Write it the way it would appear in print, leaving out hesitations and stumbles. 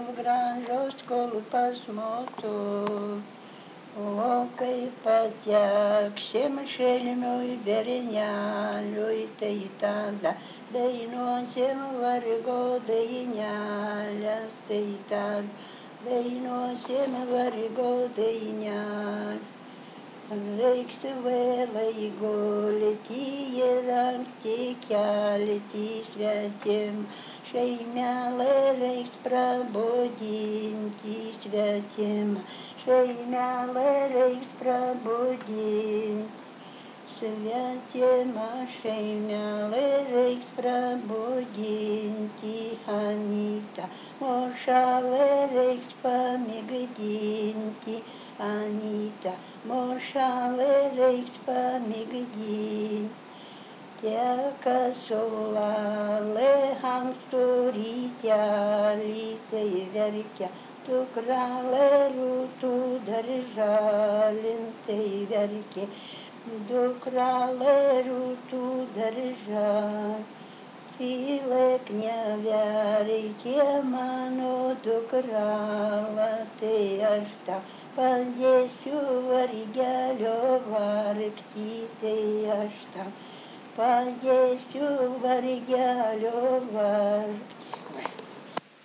v gražos kol pas motu. O kaip pateksim šelmiui berneliui, tai tada dainuosim vargo dainelės, tai tada dainuosim vargo dainelės. Reiks vėlai gulti ir anksti kelti svetim, šeimelę reiks prabudinti svetim, šeimelę reiks prabudinti. Svetimą šeimelę reiks prabudinti, Anyta, mošalę reiks pamigdinti, Anyta, mošalę reiks pamigdinti. Teka sulalė ankstų rytelį, tai verkia dukrelė rūtų darželin, tai verkia dukrelė rūtų darželin. Tylėk neverkia mano dukrelė, tai aš tau padėsiu vargelio vargti, tai aš tau padėsiu vargelio vargti.